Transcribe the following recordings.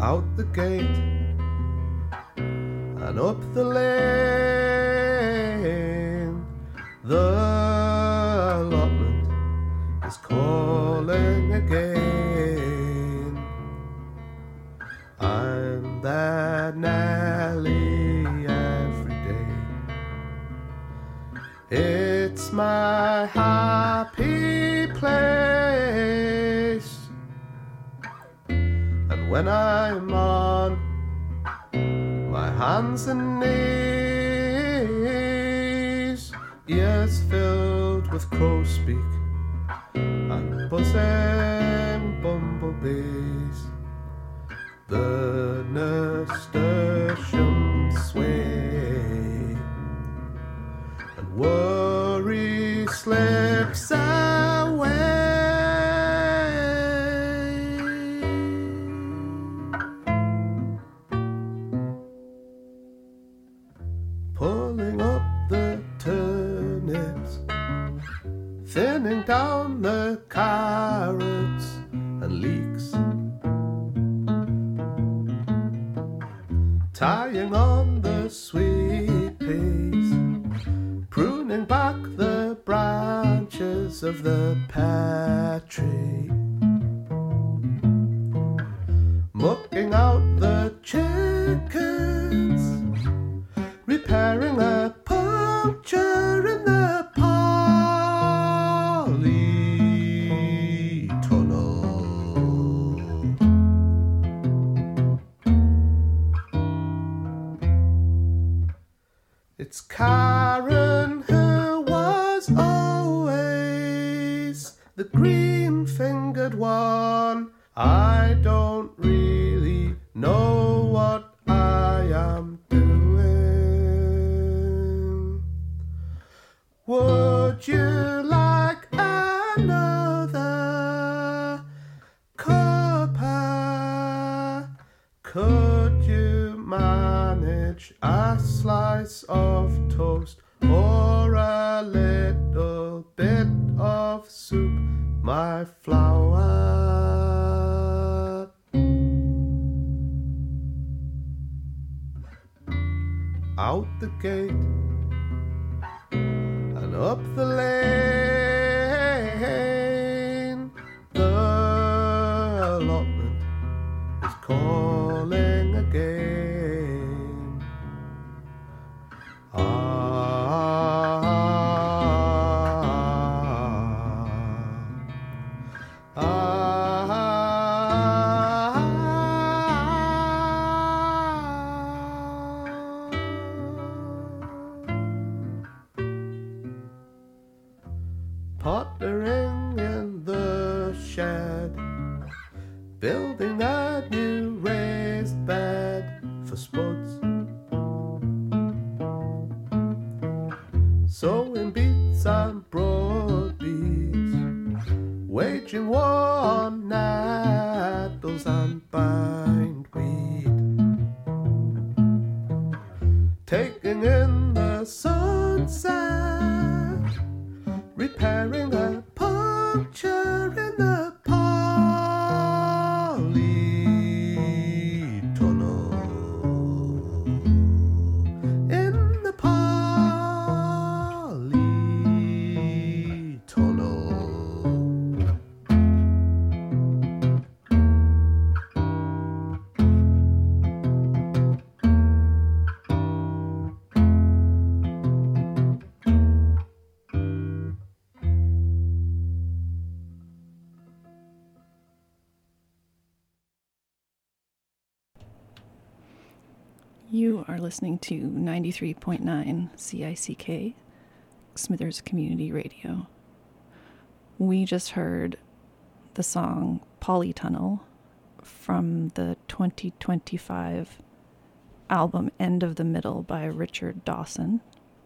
out the gate and up the lane. The allotment is calling again. I'm there nearly every day. It's my happy place. And when I'm on my hands and knees, ears filled with crow speak and buzzing bumblebees, the nasturtiums sway and worry slips away. Pulling up the turnips, thinning down the carrots and leeks, tying on the sweet peas, pruning back the branches of the pear tree, mucking out the chickens, repairing a puncture in the polytunnel. It's Karen who was always the green-fingered one. I don't really know what I am doing. Would you like another cuppa? Could you manage a slice of toast or a little bit of soup, my flower? Out the gate and up the lane, the allotment is calling again. Pottering in the shed, building a new raised bed for Spuds, sowing beets and broad bees, waging war on nettles and bindweed, taking in the sunset, repairing a puncture in the polytunnel. In the polytunnel. You are listening to 93.9 CICK, Smithers Community Radio. We just heard the song Polytunnel from the 2025 album End of the Middle by Richard Dawson.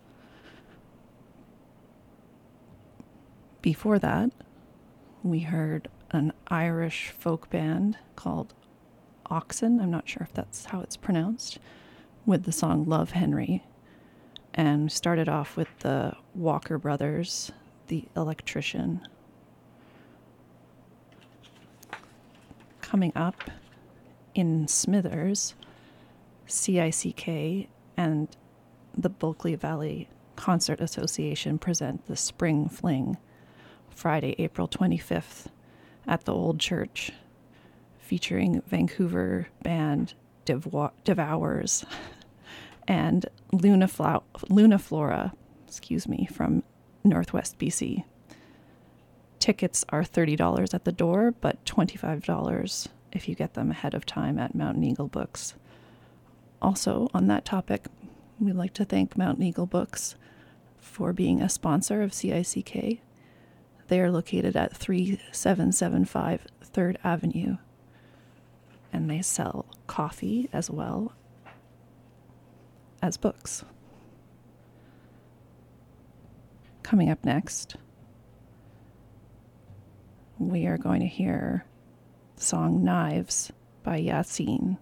Before that, we heard an Irish folk band called Oxen, I'm not sure if that's how it's pronounced, with the song Love Henry, and started off with the Walker Brothers, The Electrician. Coming up in Smithers, CICK and the Bulkley Valley Concert Association present the Spring Fling, Friday, April 25th, at the Old Church, featuring Vancouver band Devours and Luna Flora, from Northwest BC. Tickets are $30 at the door, but $25 if you get them ahead of time at Mountain Eagle Books. Also, on that topic, we'd like to thank Mountain Eagle Books for being a sponsor of CICK. They are located at 3775 3rd Avenue, and they sell coffee as well as books. Coming up next, we are going to hear the song Knives by Yasin.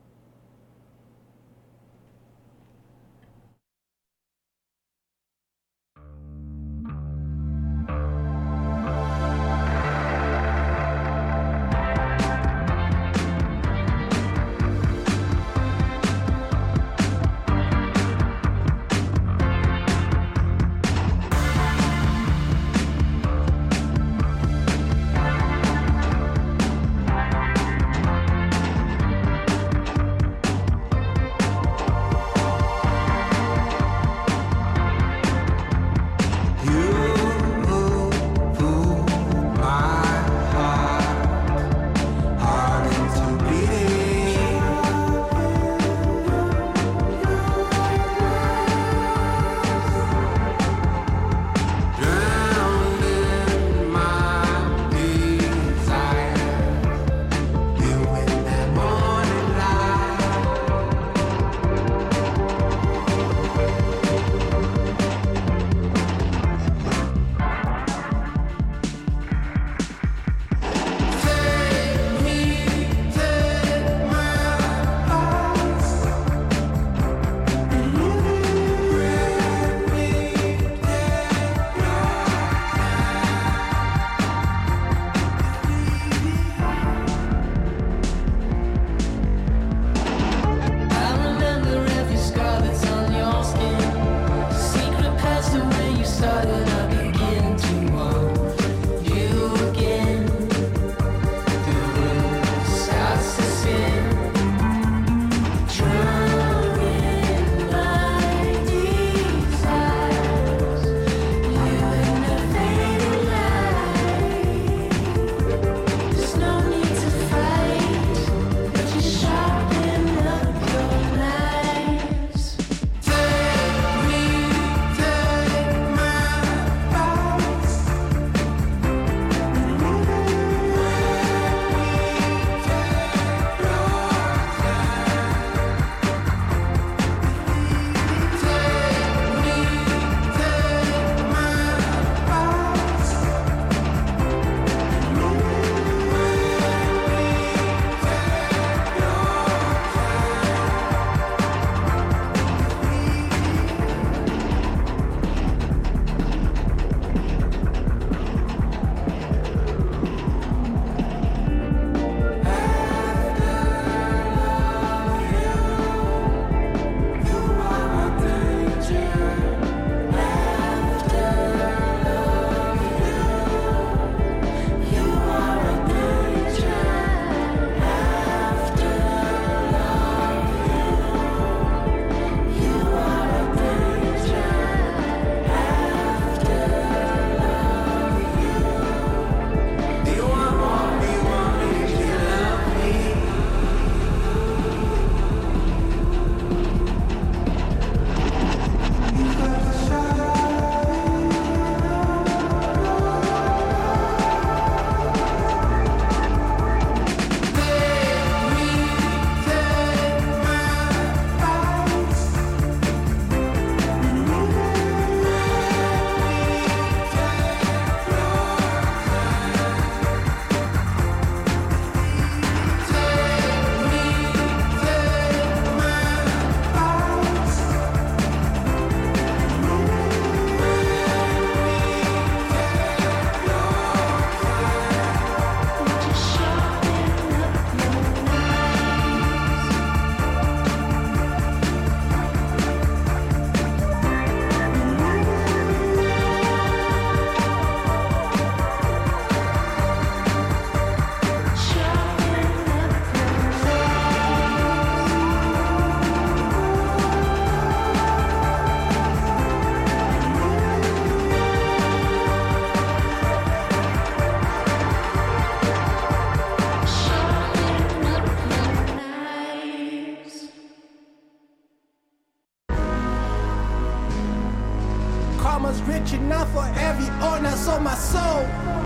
on my soul.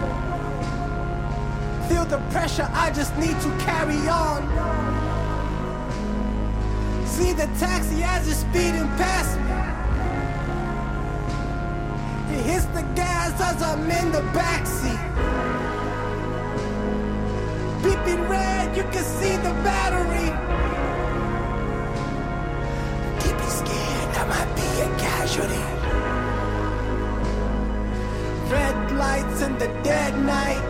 Feel the pressure, I just need to carry on. See the taxi as it's speeding past me. It hits the gas as I'm in the backseat. Beeping red, you can see the battery. Keep me scared, I might be a casualty. Red lights in the dead night.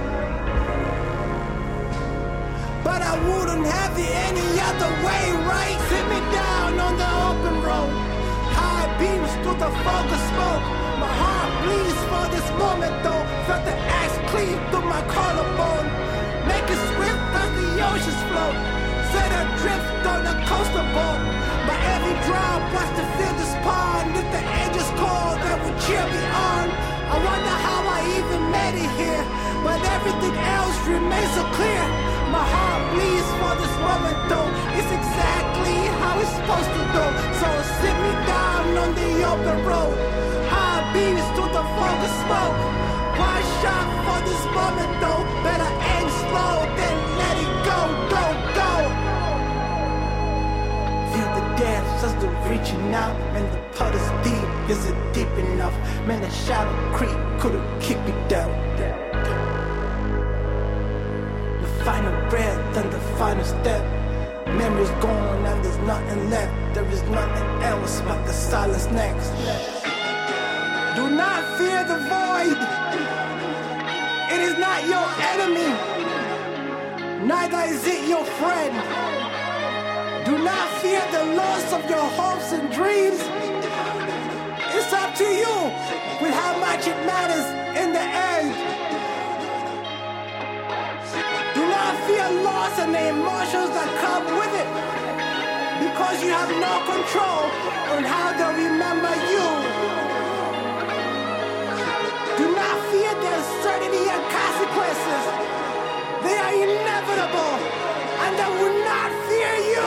But I wouldn't have it any other way, right? Sit me down on the open road. High beams through the fog of smoke. My heart bleeds for this moment though. Felt the axe cleave through my collarbone. Make it swift as the oceans float. Set adrift on the coastal boat. My every drop was to fill this pond. If the angels call, that would cheer me on. I wonder how I even made it here. But everything else remains so clear. My heart bleeds for this moment though. It's exactly how it's supposed to go. So sit me down on the open road. High beams through the fog of smoke. One shot for this moment though. Better aim slow than let it go, go, go. Feel the depths as they're reaching out. Man, the putt is deep, is it deep enough? Man, the shallow creek couldn't keep me down. Final breath and the final step. Memory's gone and there's nothing left. There is nothing else but the silence next. Do not fear the void. It is not your enemy. Neither is it your friend. Do not fear the loss of your hopes and dreams. It's up to you with how much it matters in the end. Fear loss and the emotions that come with it, because you have no control on how they remember you. Do not fear the uncertainty and consequences. They are inevitable and they will not fear you.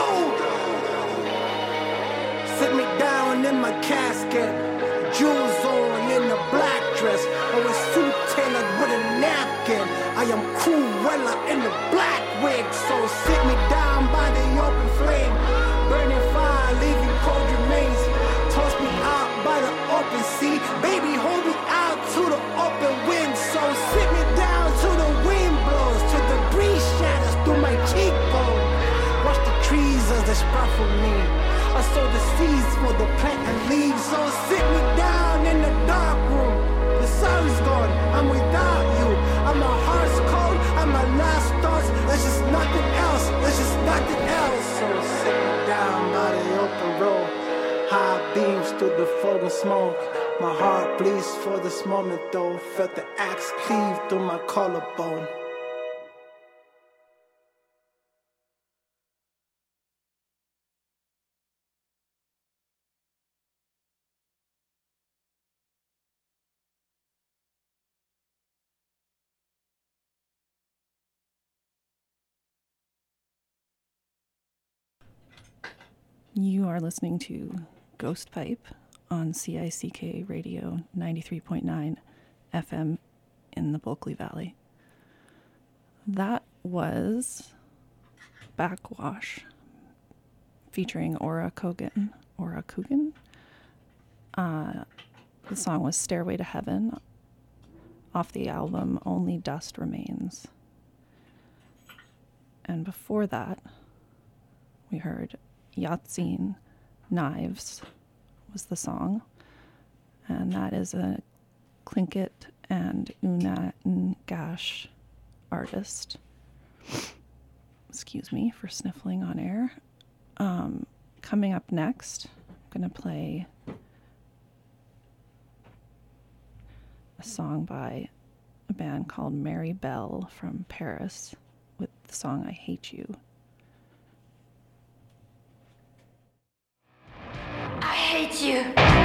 Sit me down in my casket, jewels on in a black dress, or a suit tailored with a napkin. I am Cruella in the black wig, so sit me down by the open flame. Burning fire, leaving cold remains. Toss me out by the open sea. Baby, hold me out to the open wind. So sit me down till the wind blows, till the breeze shatters through my cheekbone. Watch the trees as they sprout for me. I sow the seeds for the plant and leaves. So sit me down in the dark room. The sun's gone, I'm without you. And my heart's cold, and my last thoughts. There's just nothing else, there's just nothing else. So sit me down by the open road. High beams through the fog and smoke. My heart bleeds for this moment though. Felt the axe cleave through my collarbone. You are listening to Ghost Pipe on CICK Radio 93.9 FM in the Bulkley Valley. That was Backwash featuring Aura Coogan. The song was Stairway to Heaven off the album Only Dust Remains. And before that, we heard Yatzine Knives was the song, and that is a Tlingit and Unangash artist. Excuse me for sniffling on air. Coming up next, I'm going to play a song by a band called Mary Bell from Paris with the song I Hate You. I hate you.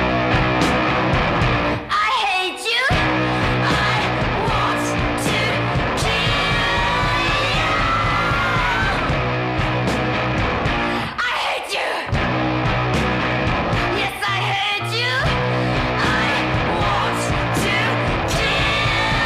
I hate you. I want to kill you. I hate you. Yes, I hate you. I want to kill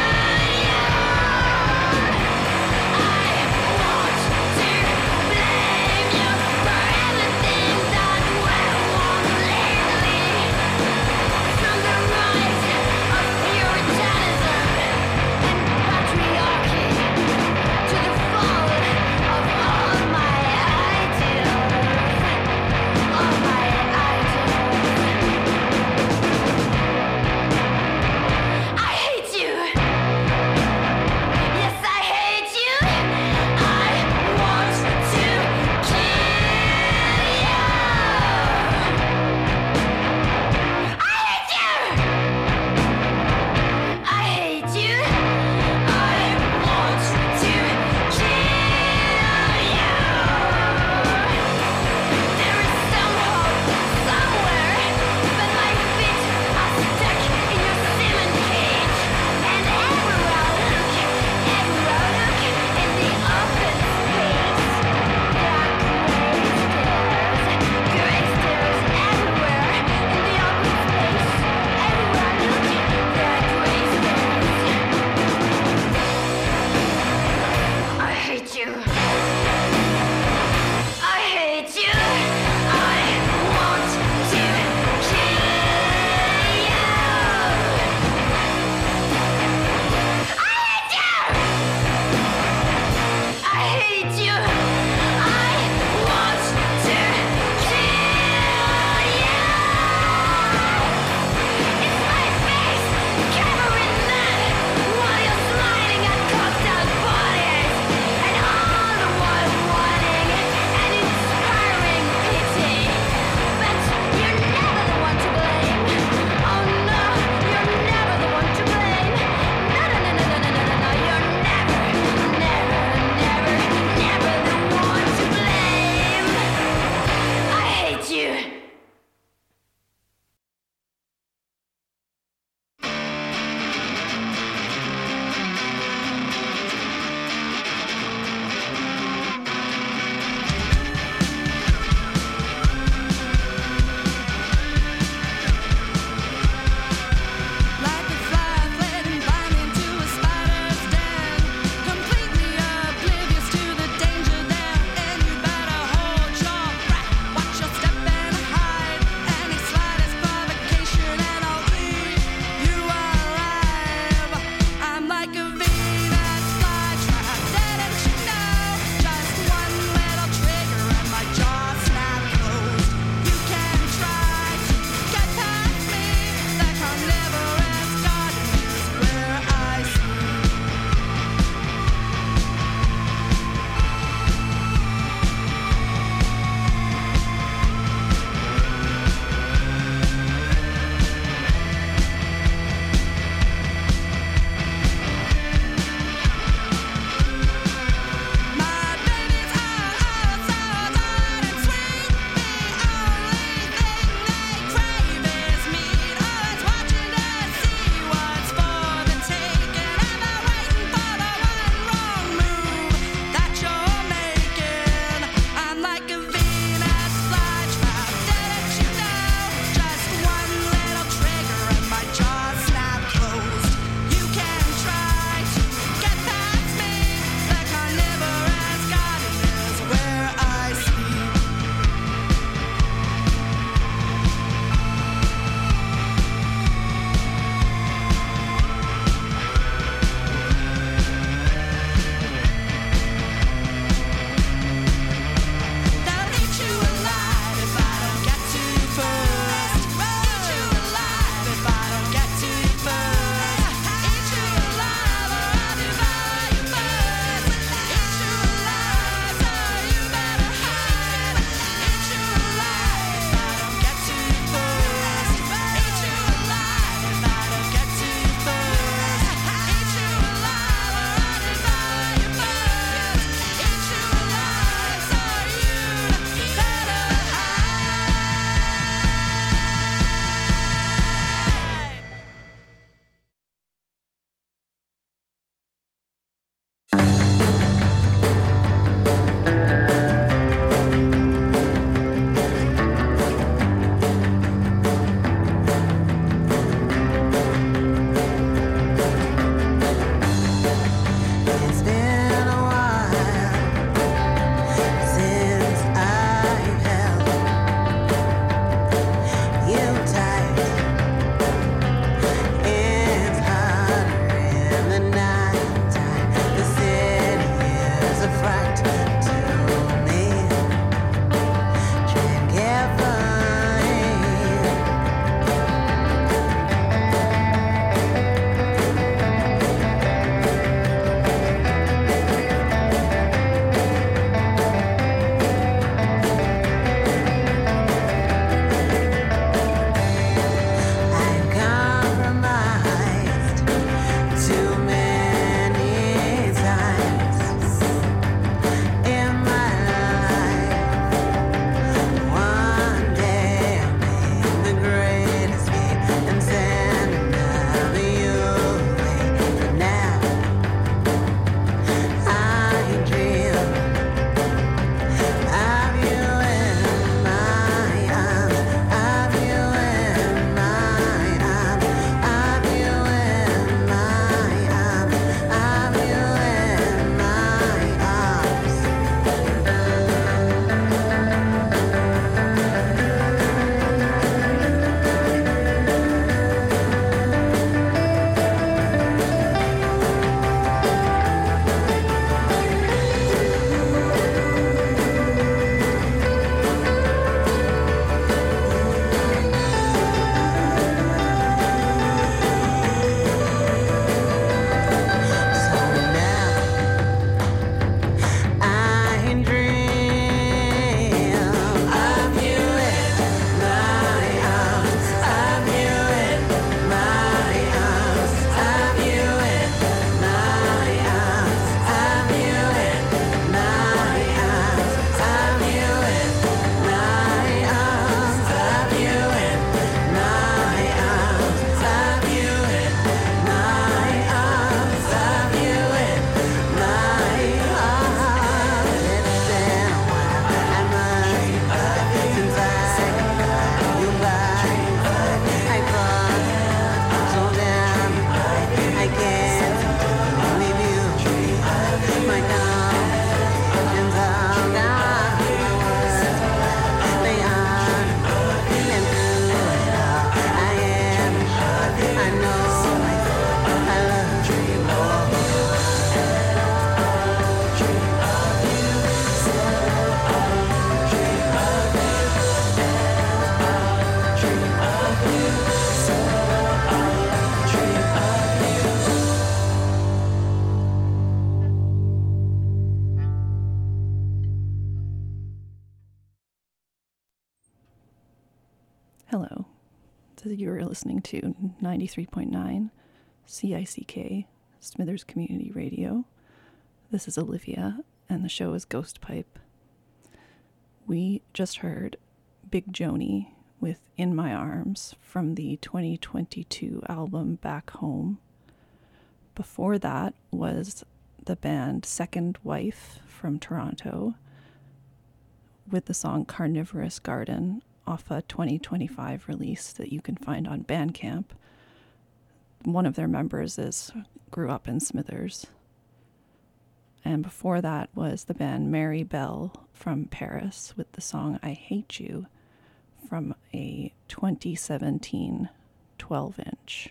You're listening to 93.9 CICK, Smithers Community Radio. This is Olivia, and the show is Ghost Pipe. We just heard Big Joni with In My Arms from the 2022 album Back Home. Before that was the band Second Wife from Toronto with the song Carnivorous Garden off a 2025 release that you can find on Bandcamp. One of their members grew up in Smithers. And before that was the band Mary Bell from Paris with the song I Hate You from a 2017 12-inch.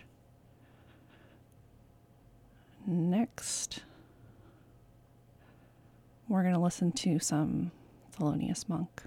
Next, we're going to listen to some Thelonious Monk.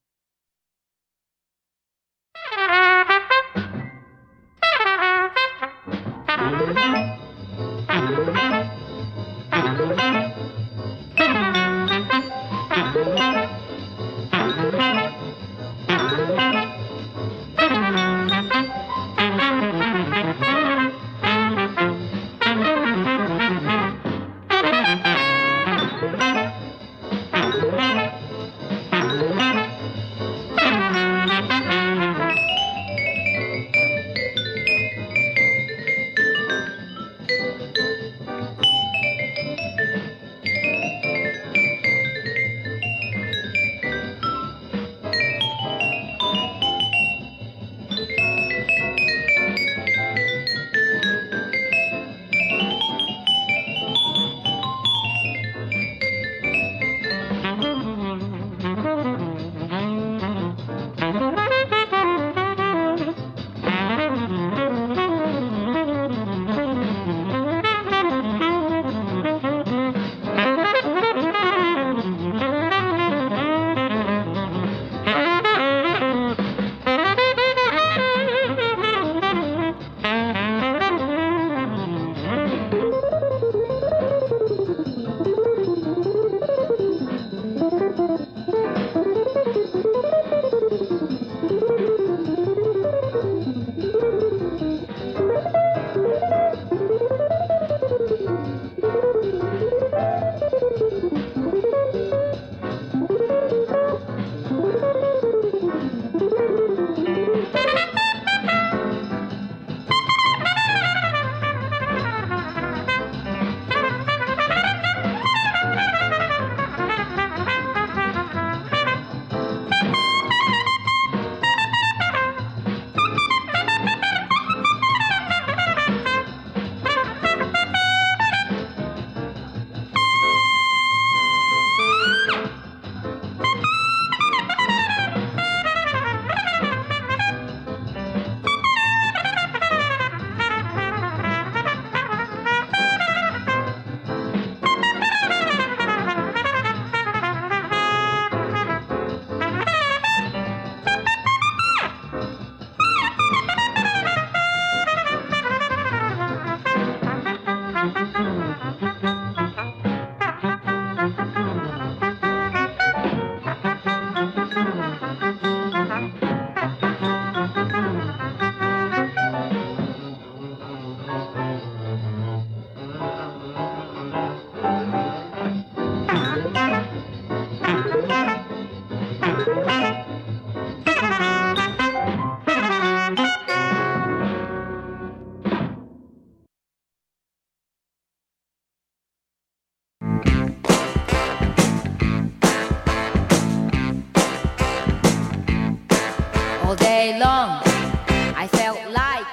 All day long, I felt like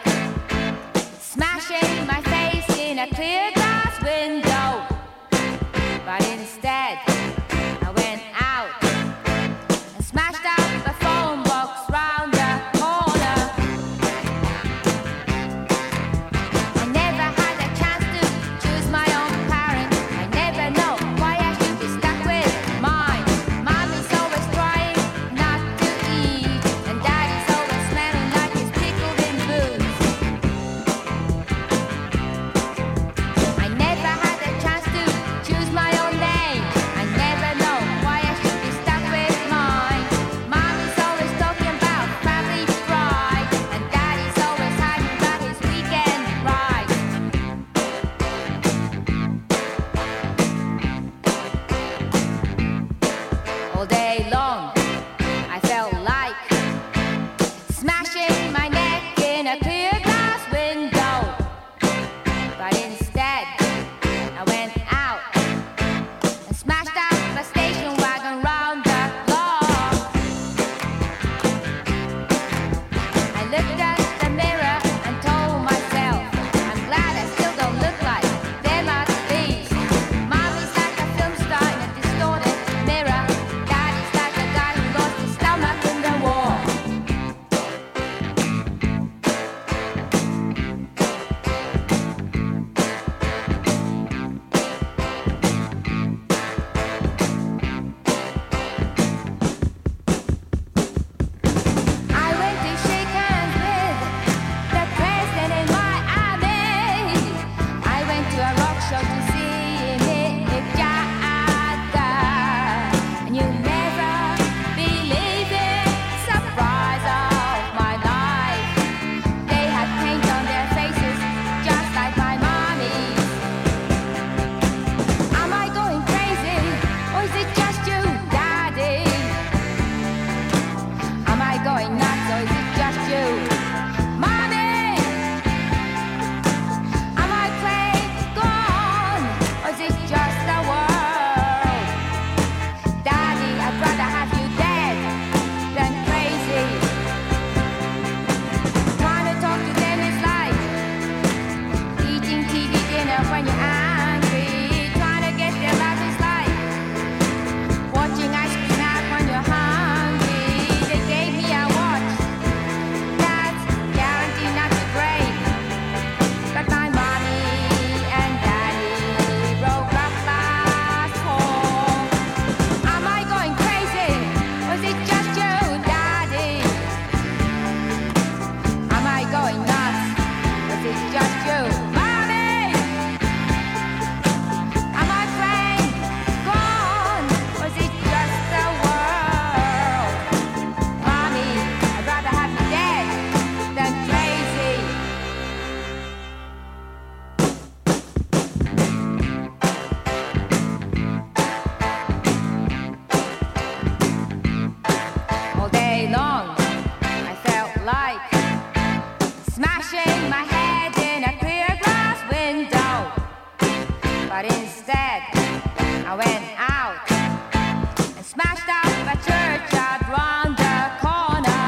smashing my face in a clear glass window. But instead, I went out and smashed up a phone box round the corner. I never had a chance to choose my own parent. I never know why I should be stuck with mine. Mommy's always trying not to eat, and daddy's always smelling I went out and smashed up a churchyard round the corner.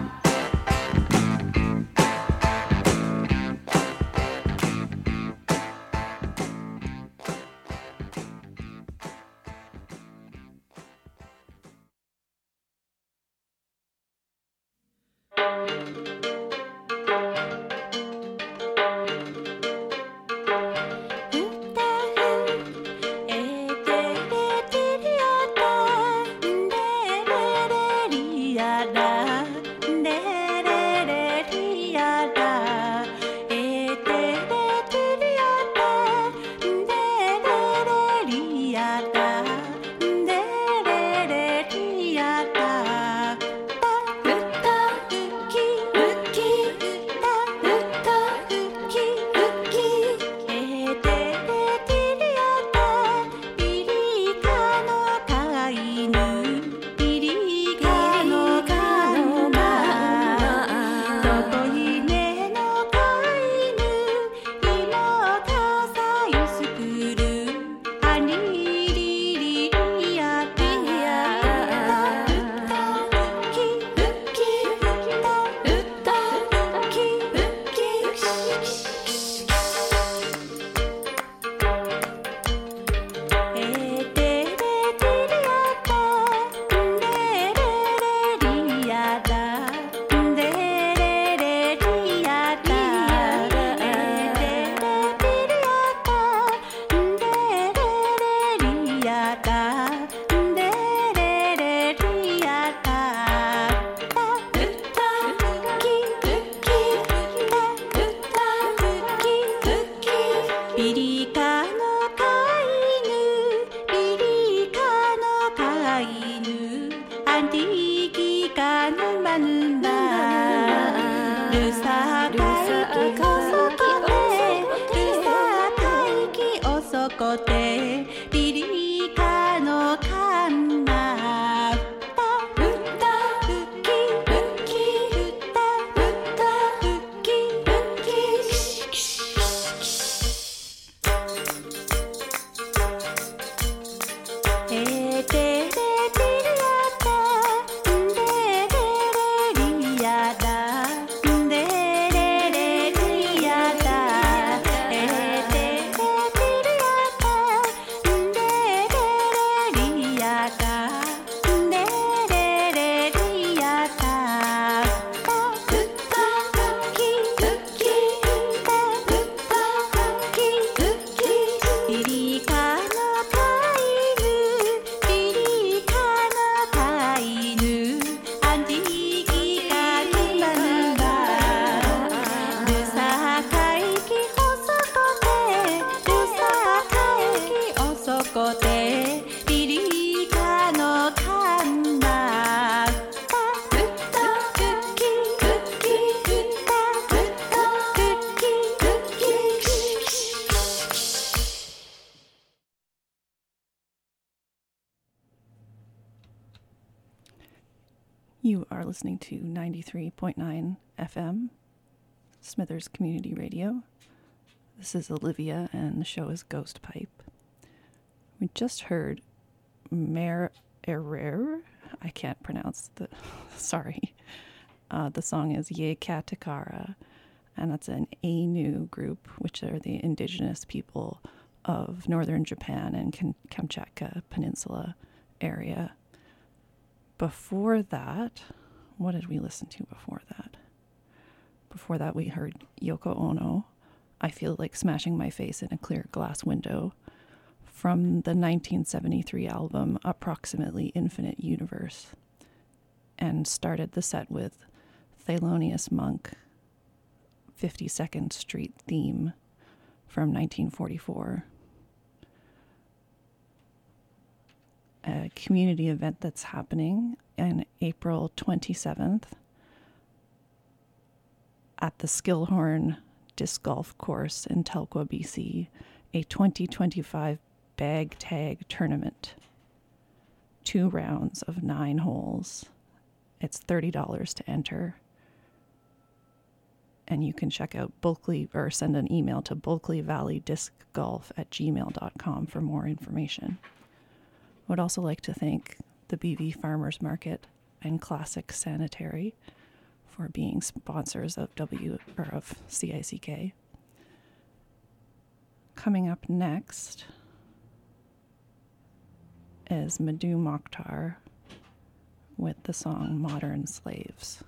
You are listening to 93.9 FM, Smithers Community Radio. This is Olivia, and the show is Ghost Pipe. We just heard Mare Erer. I can't pronounce the... sorry. The song is Ye Katakara, and that's an Ainu group, which are the indigenous people of northern Japan and Kamchatka Peninsula area. Before that, what did we listen to before that? Before that, we heard Yoko Ono, I Feel Like Smashing My Face in a Clear Glass Window, from the 1973 album Approximately Infinite Universe, and started the set with Thelonious Monk, 52nd Street Theme from 1944. A community event that's happening on April 27th at the Skillhorn Disc Golf Course in Telkwa, BC, a 2025 bag tag tournament. 2 rounds of 9 holes. It's $30 to enter. And you can check out Bulkley, or send an email to bulkleyvalleydiscgolf@gmail.com for more information. would also like to thank the BV Farmers Market and Classic Sanitary for being sponsors of CICK. Coming up next is Madhu Mokhtar with the song Modern Slaves.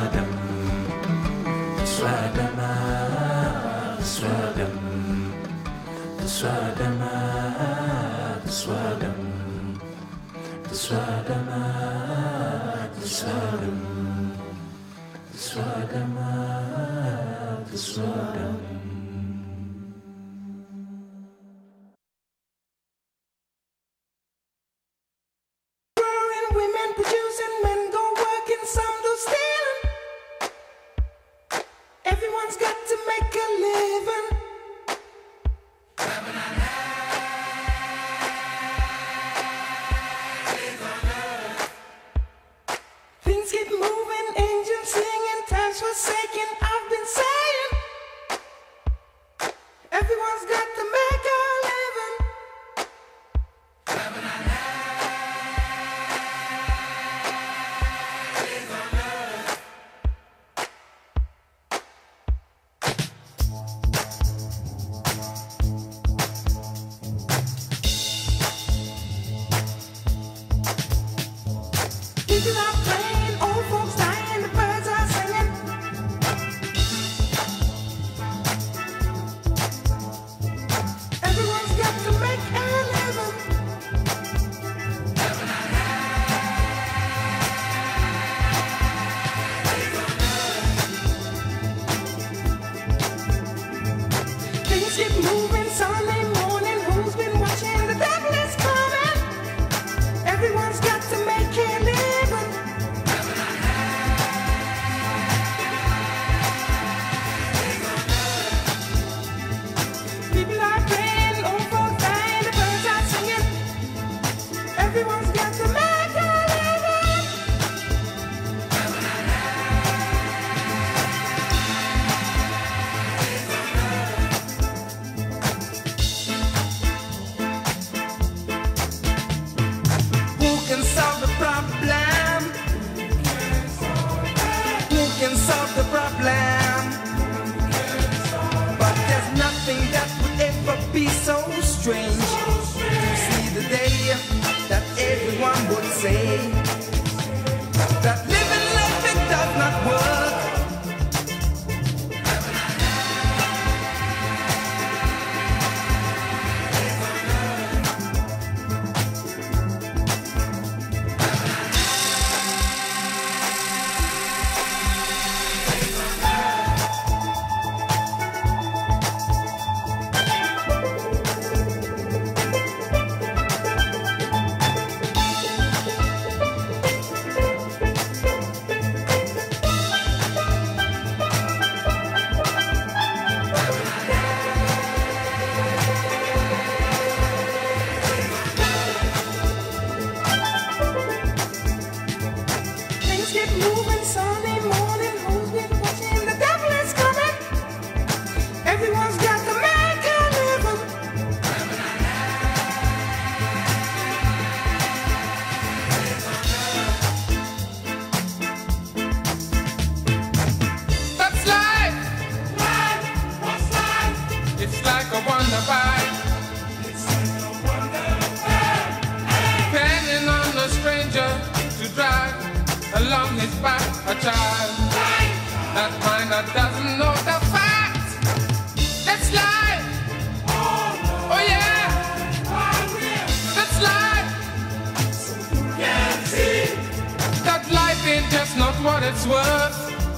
Women producing, men go working, some do stealing. Everyone's got to make a living. Things keep moving, angels singing, times forsaken. I've been saying, everyone's got to make a living. People are praying, old folks dying, the birds are singing. Everyone's got to make a living. Things keep moving, Sunday morning, who's been watching? The devil is coming. Everyone's got to make a living. People are praying, old folks dying, the birds are singing. Everyone's got to make a living. Who can solve the problem? Who can solve the problem? But there's nothing that would ever be so strange to see the day that everyone would say that living like it does not work. Things keep moving, Sunday morning, who's been watching? The devil is coming. Everyone's got to make a living. That's life. What's life? It's like a wonder bite. Depending on the stranger to drive along his back a child. That mind that doesn't know the fact. That's life. Oh yeah. That's life. That life ain't just not what it's worth.